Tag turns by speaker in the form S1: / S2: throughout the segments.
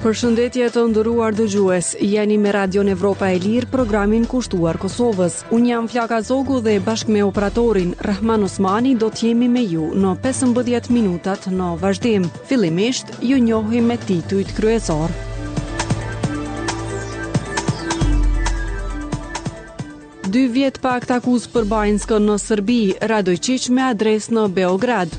S1: Përshëndetje të nderuar dëgjues, jeni me Radion Evropa e Lirë, programin kushtuar Kosovës. Unë jam Flaka Zogu dhe bashkë me operatorin Rahman Osmani do t'jemi me ju në 15 minutat në vazhdim. Fillimisht, ju njohim me titujt kryesor. Dy vjet pa akt akuz për Banjskën në Serbi, Radojčić me adresë në Beograd.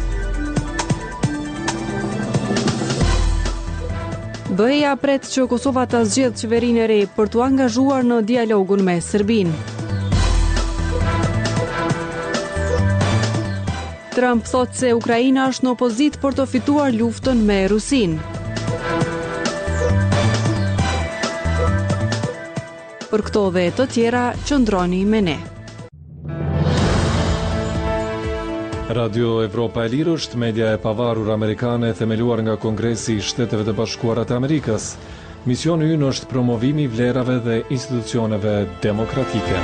S1: BE-ja pret që Kosova ta zgjedhë qeverinë e re për t'u angazhuar në dialogun me Serbinë. Trump thot se Ukraina është në opozitë për të fituar luftën me Rusinë. Për këto dhe të tjera, qëndroni me ne.
S2: Radio Evropa e Lirë është media e pavarur amerikane themeluar nga Kongresi i Shteteve të Bashkuara të Amerikës. Misioni ynë është promovimi i vlerave dhe institucioneve demokratike.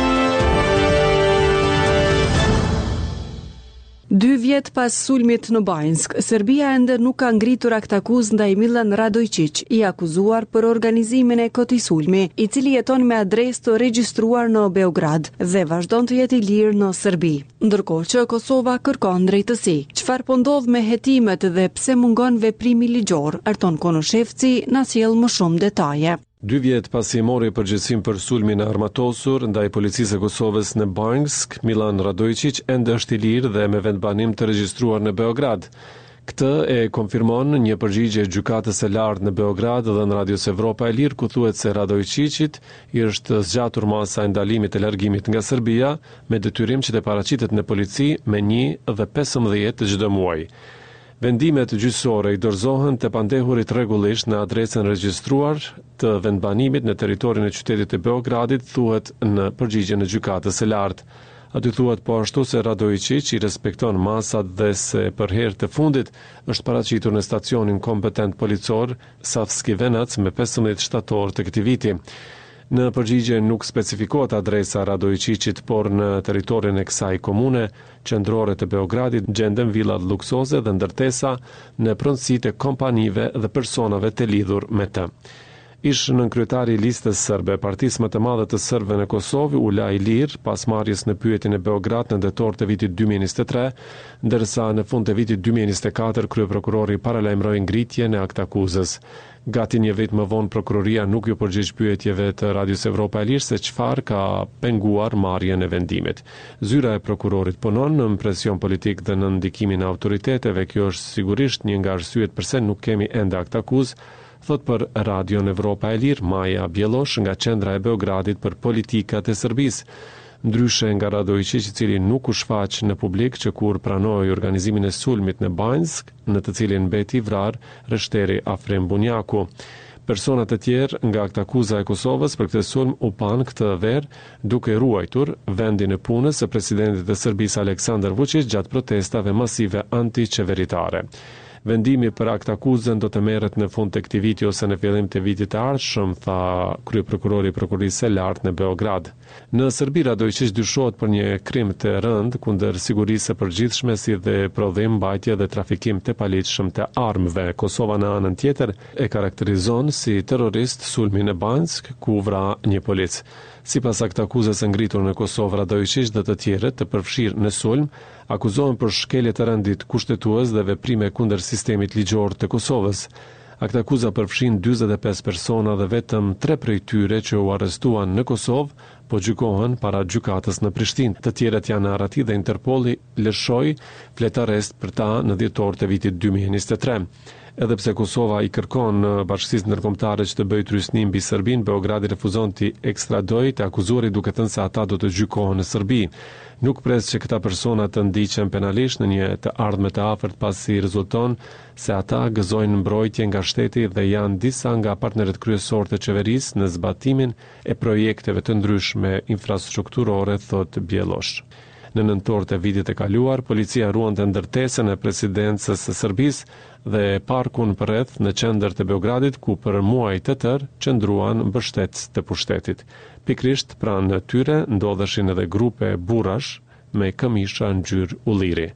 S1: 2 vjet pas sulmit në Banjsk, Serbia ende nuk ka ngritur akt akuz ndaj Milan Radojčić, i akuzuar për organizimin e këtij sulmi, i cili jeton me adresë të regjistruar në Beograd dhe vazhdon të jetë i lirë në Serbi. Ndërkohë që Kosova kërkon drejtësi. Çfarë po ndodh me hetimet dhe pse mungon veprimi ligjor? Arton Konoshevci na sjell më shumë detaje.
S2: 2 vjet pasi mori përgjegjësim për sulmin e armatosur ndaj policisë së Kosovës në Banjsk, Milan Radojčić ende është i lirë dhe me vendbanim të regjistruar në Beograd. Këtë e konfirmon një përgjigje gjykatës së lartë në Beograd dhe në Radios Evropa e Lirë, ku thuhet se Radojčićit i është zgjatur masa e ndalimit të largimit nga Serbia me detyrim që të paraqitet në polici me 1 dhe 15 të çdo muaji. Vendimet gjyqësore i dorëzohen të pandehurit rregullisht në adresën regjistruar të vendbanimit në territorin e qytetit të Beogradit, thuhet në përgjigjen e gjykatës së lartë. Aty thuhet po ashtu se Radojčić i respekton masat dhe se për herë të fundit është paraqitur në stacionin kompetent policor Savski Venac me 15 shtator të këtij viti. Në përgjigje nuk specifikohet adresa Radojčićit, por në territorin e kësaj komune qendrore të Beogradit gjenden villat luksoze dhe ndërtesa në pronësitë e kompanive dhe personave të lidhur me të. Ish nënkryetari i listës serbe, partisë më të madhe të serbëve në Kosovë, u la i lirë pas marrjes në pyetjen e Beograd në dhjetor të vitit 2023, ndërsa në fund të vitit 2024 kryeprokurori paralajmëroi ngritjen e akt akuzës. Gati një vit më vonë prokuroria nuk ju përgjigj pyetjeve të Radios Evropa e Lirë se çfarë ka penguar marrjen e vendimit. Zyra e prokurorit punon në presion politik dhe në ndikimin e autoriteteve. Kjo është sigurisht një nga arsyet pse nuk kemi ende akt akuzë, thot për Radion Evropa e Lirë Maja Bjelosh nga qendra e Beogradit për politikat e Serbisë. Ndryshe nga Radojčić, i cili nuk u shfaq në publik që kur pranoi organizimin e sulmit në Banjsk, në të cilin mbeti i vrarë rreshteri Afrem Bunjaku. Personat e tjerë nga akt akuza e Kosovës për këtë sulm u pan këtë verë duke ruajtur vendin e punës së presidentit të Serbisë Aleksandar Vučić gjatë protestave masive antiqeveritare. Vendimi për akt akuzën do të merret në fund të këtij viti ose në fillim të vitit të ardhshëm, tha kryeprokurori i prokurorisë së lartë në Beograd. Në Serbi Radojčić dyshohet për një krim të rënd kundër sigurisë së përgjithshme, si dhe prodhim, mbajtje dhe trafikim të paligjshëm të armëve. Kosova në anën tjetër e karakterizon si terrorist sulmin e Banjsk, ku vra një polic. Sipas akt akuzës së ngritur në Kosovë, Radojčić dhe të tjerët të përfshirë në sulm akuzohen për shkelje të rendit kushtetues dhe veprime kundër sistemit ligjor të Kosovës. Akt akuza përfshin 45 persona dhe vetëm 3 prej tyre që u arrestuan në Kosovë po gjykohen para gjykatës në Prishtinë. Të tjerët janë arrati dhe Interpoli lëshoi fletarest për ta në dhjetor të vitit 2023. Edhe pse Kosova i kërkon Bashkisë Ndërkombëtare që të bëjë trysnim mbi Serbinë, Beogradi refuzon t'i ekstradojë të akuzuarit duke thënë se ata do të gjykohen në Serbi. Nuk pres që këta persona të ndiqen penalisht në një të ardhme të afërt, pasi rezulton se ata gëzojnë mbrojtje nga shteti dhe janë disa nga partnerët kryesorë të qeverisë në zbatimin e projekteve të ndryshme infrastrukturore, thot Bjelosh. Në nëntor të vitit e kaluar, policia ruante ndërtesën e presidencës së Serbisë dhe parkun përreth në qendër të Beogradit, ku për muaj të tërë qëndruan mbështetës të pushtetit. Pikrisht pranë tyre ndodheshin edhe grupe burrash me këmisha ngjyrë ulliri.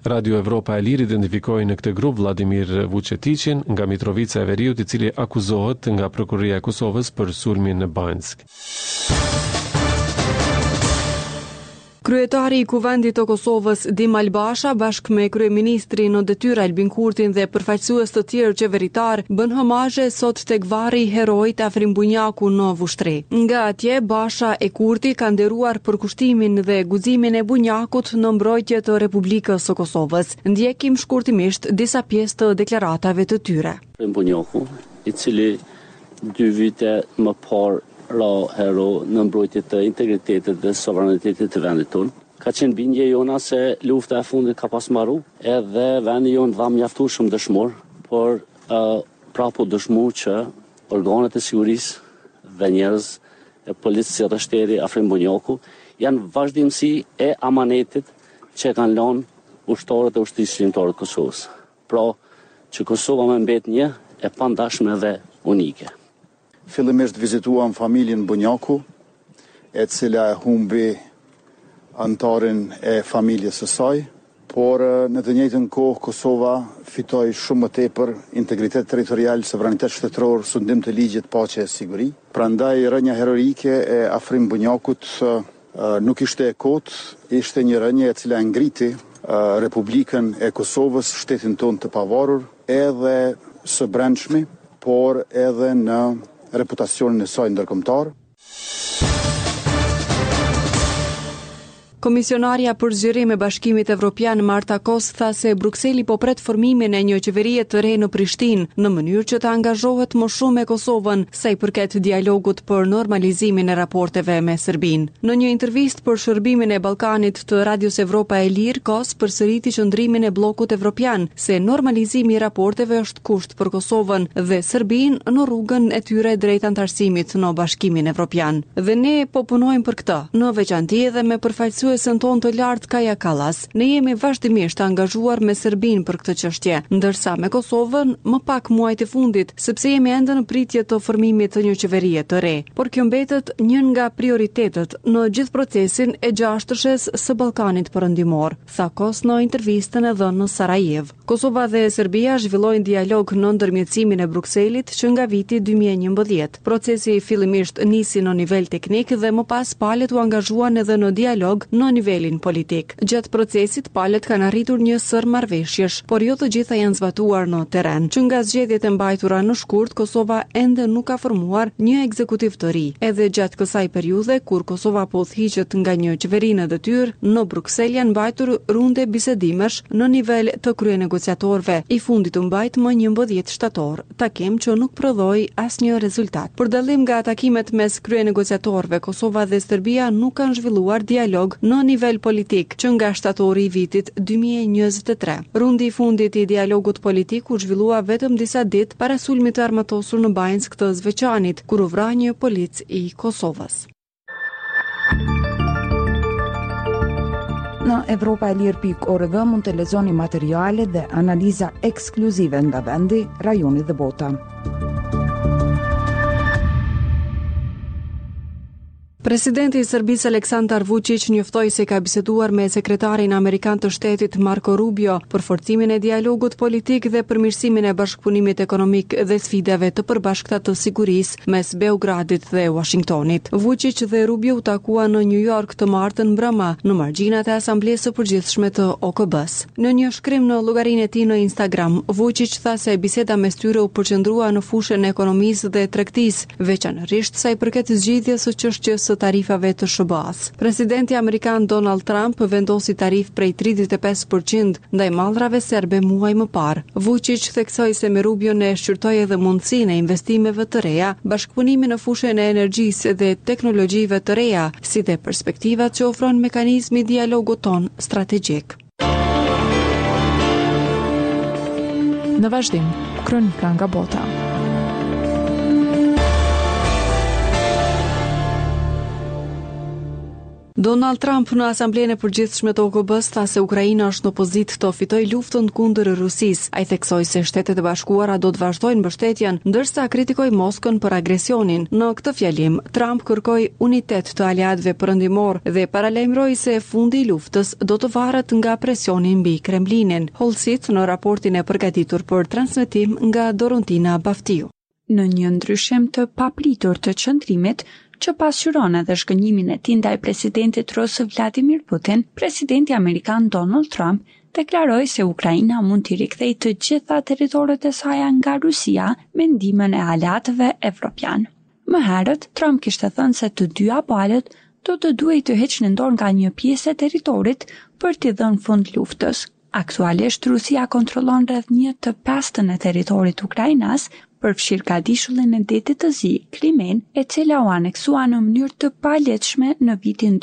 S2: Radio Evropa e Lirë identifikoi në këtë grup Vladimir Vučetićin nga Mitrovica e Veriut, i cili akuzohet nga Prokuroria e Kosovës për sulmin në Banjsk.
S1: Kryetari i Kuvendit të Kosovës Dim Albasha bashkë me kryeministrin në detyrë Albin Kurtin dhe përfaqësues të tjerë qeveritar bën homazhe sot tek varri i heroit Afrim Bunjaku në Vushtri. Nga atje Basha e Kurti kanë nderuar përkushtimin dhe guximin e Bunjakut në mbrojtje të Republikës së Kosovës. Ndjekim shkurtimisht disa pjesë të deklaratave të tyre.
S3: Afrim Bunjaku, i cili 2 vite më parë ra hero në mbrojtje të integritetit dhe sovranitetit të vendit tonë. Ka qenë bindje jona se lufta e fundit ka pas marru, edhe vendi jonë dha mjaftueshëm dëshmor, por prapo dëshmu që organet e sigurisë dhe njerëz e policisë dhe shteti Afrim Bunjaku janë vazhdimsi e amanetit që kanë lënë ushtarët e ushtrisë shqiptare të Kosovës. Pra që Kosova më mbet një e pandashme dhe unike.
S4: Fillimisht vizituam familjen Bunjaku, e cila e humbi antarin e familjes së saj, por në të njëjtën kohë Kosova fitoi shumë më tepër integritet territorial, sovranitet shtetëror, sundim të ligjit, paqe e siguri. Prandaj rënja heroike e Afrim Bunjakut nuk ishte e kotë, ishte një rënje e cila ngriti Republikën e Kosovës, shtetin tonë të pavarur, edhe së brendshmi, por edhe në reputacionin e saj ndërkombëtar.
S1: Komisionarja për zgjerim e Bashkimit Evropian Marta Kos tha se Brukseli po pret formimin e një qeverie të re në Prishtinë në mënyrë që të angazhohet më shumë me Kosovën sa i përket dialogut për normalizimin e raporteve me Serbinë. Në një intervistë për shërbimin e Ballkanit të Radios Evropa e Lirë, Kos përsëriti qëndrimin e bllokut evropian se normalizimi i raporteve është kusht për Kosovën dhe Serbinë në rrugën e tyre drejt antarësimit në Bashkimin Evropian. Dhe ne po punojmë për këtë, në veçanti edhe me përfaqësues sën tonë të lartë Kaja Kallas. Ne jemi vazhdimisht angazhuar me Serbinë për këtë çështje, ndërsa me Kosovën më pak muajt e fundit, sepse jemi ende në pritje të formimit të një qeverie të re. Por kjo mbetet një nga prioritetet në gjithë procesin e gjashtëshes së Ballkanit Perëndimor, tha Kos në intervistën e dhënë në Sarajevo. Kosova dhe Serbia zhvillojnë dialog në ndërmjetësimin e Brukselit që nga viti 2011. Procesi fillimisht nisi në nivel teknik dhe më pas palët u angazhuan edhe në dialog në nivelin politik. Gjatë procesit, palët kanë arritur një sër marrëveshjesh, por jo të gjitha janë zbatuar në terren. Që nga zgjedhjet e mbajtura në shkurt, Kosova ende nuk ka formuar një ekzekutiv të ri. Edhe gjatë kësaj periudhe, kur Kosova po udhëhiqet nga një qeveri në detyrë, në Bruksel janë mbajtur runde bisedimesh në nivel të kryenegociatorëve. I fundit u mbajt më 11 shtator, takim që nuk prodhoi asnjë rezultat. Për dallim nga takimet mes kryenegociatorëve, Kosova dhe Serbia nuk kanë zhvilluar dialog në nivel politik që nga shtatori i vitit 2023. Rundi i fundit i dialogut politik u zhvillua vetëm disa ditë para sulmit të armatosur në Banjsk të Zveçanit, kur u vra një polic i Kosovës.
S5: Në evropaelir.org mund të lexoni materiale dhe analiza ekskluzive nga vendi, rajoni dhe bota.
S1: Presidenti i Serbisë Aleksandar Vučić njoftoi se ka biseduar me sekretarin amerikan të shtetit Marco Rubio për forcimin e dialogut politik dhe përmirësimin e bashkëpunimit ekonomik dhe sfidave të përbashkëta të sigurisë mes Beogradit dhe Washingtonit. Vučić dhe Rubio u takuan në New York të martën mbrëmë në margjinat e Asamblesë së Përgjithshme të OKB-s. Në një shkrim në llogarinë e tij në Instagram, Vučić tha se biseda mes tyre u përqendrua në fushën e ekonomisë dhe tregtisë, veçanërisht sa i përket zgjidhjes së çështjes tarifave të SBA-s. Presidenti amerikan Donald Trump vendosi tarif prej 35% ndaj mallrave serbe muaj më parë. Vučić theksoi se me Rubio ne shqyrtoi edhe mundësinë e investimeve të reja, bashkëpunimi në fushën e energjisë dhe teknologjive të reja, si dhe perspektivat që ofron mekanizmi dialogut ton strategjik.
S6: Në vazhdim, kronika nga bota.
S1: Donald Trump në Asamblenë e Përgjithshme të OKB-s tha se Ukraina është në pozitë të fitojë luftën kundër Rusisë. Ai theksoi se Shtetet e Bashkuara do të vazhdojnë mbështetjen, ndërsa kritikoi Moskën për agresionin. Në këtë fjalim, Trump kërkoi unitet të aleatëve perëndimor dhe paralajmëroi se fundi i luftës do të varet nga presioni mbi Kremlinin. Holsit në raportin e përgatitur për transmetim nga Dorontina Baftiu.
S7: Në një ndryshim të papritur të qëndrimit që pasqyron edhe shkënjimin e tij ndaj presidentit rus Vladimir Putin, presidenti amerikan Donald Trump deklaroi se Ukraina mund t'i rikthejë të gjitha territoret e saj nga Rusia me ndihmën e aleatëve evropian. Më herët, Trump kishte thënë se të dyja palët do të duhej të heqnin dorë nga një pjesë e territorit për t'i dhënë fund luftës. Aktualisht Rusia kontrollon rreth 1/5 e territorit Ukrainas, përfshirë gadishullin e detit të Zi, Krimen, e cila u aneksua në mënyrë të palehtëshme në vitin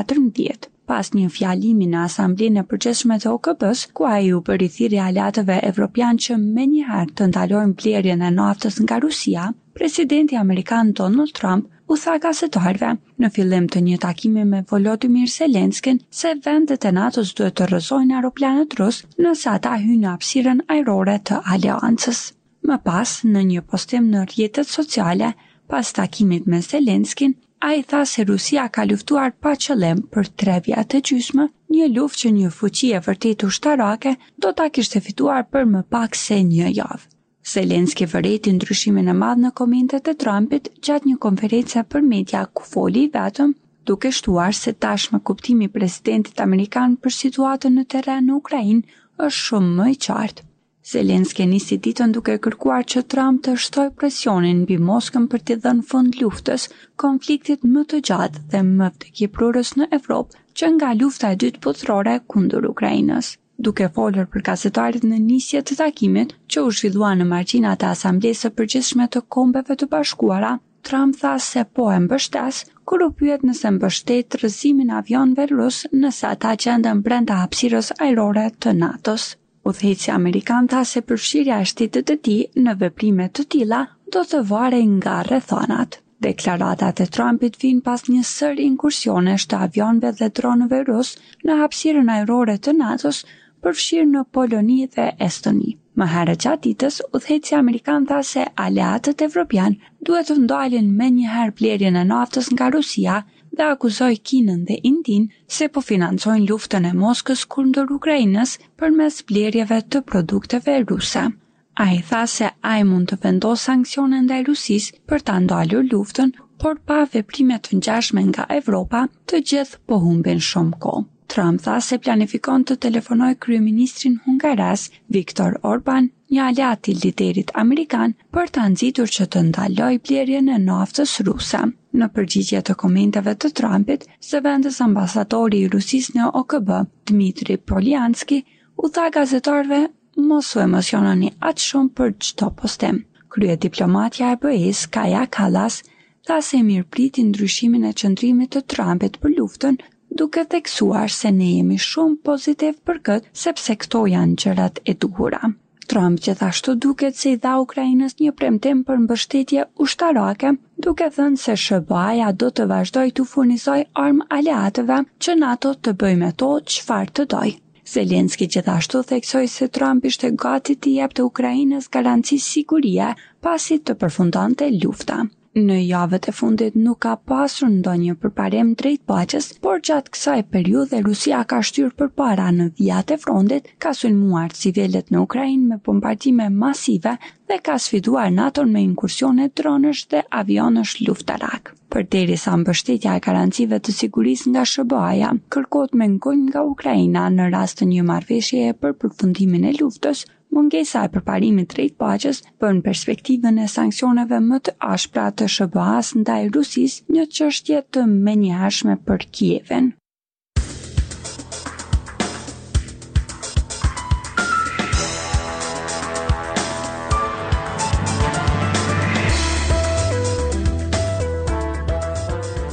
S7: 2014. Pas një fjalimi në Asamblenë e Përgjithshme të OKB-s, ku ai u bëri thirrje aleatëve evropian që menjëherë të ndalojnë blerjen e naftës nga Rusia, presidenti amerikan Donald Trump u tha gazetarëve në fillim të një takimi me Volodymyr Zelenskin se vendet e NATO-s duhet të rrëzojnë aeroplanët rus nëse ata hyjnë në hapësirën ajrore të aleancës. Më pas, në një postim në rrjetet sociale, pas takimit me Zelenskin, ai tha se Rusia ka luftuar pa qëllim për 3 vjet e gjysmë, një luftë që një fuqi e vërtet ushtarake do ta kishte fituar për më pak se një javë. Zelenski vëreti ndryshimin e madh në komentet e Trumpit gjatë një konference për media ku foli vetëm, duke shtuar se tashmë kuptimi i presidentit amerikan për situatën në terren në Ukrainë është shumë më i qartë. Zelenski nisi ditën duke kërkuar që Trump të shtojë presionin mbi Moskën për t'i dhënë fund luftës, konfliktit më të gjatë dhe më vdekjeprurës në Evropë që nga lufta e dytë botërore kundër Ukrainës. Duke folur për gazetarët në nisje të takimit që u zhvillua në margjinat e Asamblesë së Përgjithshme të Kombeve të Bashkuara, Trump tha se po e mbështes kur u pyet nëse mbështet rrëzimin e avionëve rus nëse ata gjenden brenda hapësirës ajrore të NATO-s. Udhëheqësi amerikan tha se përfshirja e shtetit të tij në veprime të tilla do të varej nga rrethonat. Deklaratat e Trumpit vijnë pas një sëri inkursionesh të avionëve dhe dronëve rus në hapësirën ajrore të NATO-s, përfshirë në Poloni dhe Estoni. Më herët gjatë ditës, udhëheqësi amerikan tha se aleatët evropian duhet të ndalin menjëherë blerjen e naftës nga Rusia dhe akuzoi Kinën dhe Indin se po financojnë luftën e Moskës kundër Ukrainës përmes blerjeve të produkteve ruse. Ai tha se ai mund të vendosë sanksione ndaj Rusisë për ta ndalur luftën, por pa veprime të ngjashme nga Evropa, të gjithë po humbin shumë kohë. Trump tha se planifikon të telefonojë kryeministrin hungaraz Viktor Orban, një aleat i liderit amerikan, për ta nxitur që të ndalojë blerjen e naftës ruse. Në përgjigje të komenteve të Trumpit, zëvendës ambasadori i Rusisë në OKB, Dmitri Polyanski, u tha gazetarëve mos u emociononi aq shumë për çdo postim. Kryediplomatja e BE-s, Kaja Kallas, tha se mirëpriti ndryshimin e qëndrimit të Trumpit për luftën, duke theksuar se ne jemi shumë pozitiv për këtë sepse këto janë gjërat e duhura. Trump gjithashtu duket se i dha Ukrainës një premtim për mbështetje ushtarake, duke thënë se SBA-ja do të vazhdojë të furnizojë armë aleatëve që NATO të bëjë me to çfarë të dojë. Zelenski gjithashtu theksoi se Trump ishte gati të jepte Ukrainës garanci sigurie pasi të përfundonte lufta. Në javët e fundit nuk ka pasur ndonjë përparim drejt paqes, por gjatë kësaj periudhe Rusia ka shtyrë përpara në vijat e frontit, ka sulmuar civilët në Ukrainë me bombardime masive dhe ka sfiduar NATO-n me inkursione dronësh dhe avionësh luftarak. Përderisa mbështetja e garancive të sigurisë nga SBA-ja kërkohet me ngonjë nga Ukraina në rast të një marrëveshjeje për përfundimin e luftës, mungesa e përparimit drejt paqes bën perspektivën e sanksioneve më të ashpra të SBA-s ndaj Rusisë një çështje të menjëhershme për Kievin.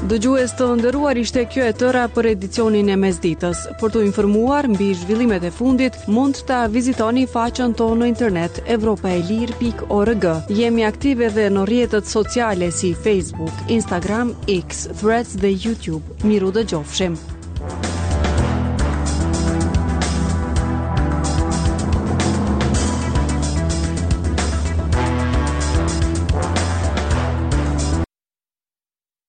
S1: Dëgjues të nderuar, ishte kjo e tëra për edicionin e mesditës. Për të informuar mbi zhvillimet e fundit, mund ta vizitoni faqen tonë në internet evropaelir.org. Jemi aktive edhe në rrjetet sociale si Facebook, Instagram, X, Threads dhe YouTube. Miru dëgjofshim.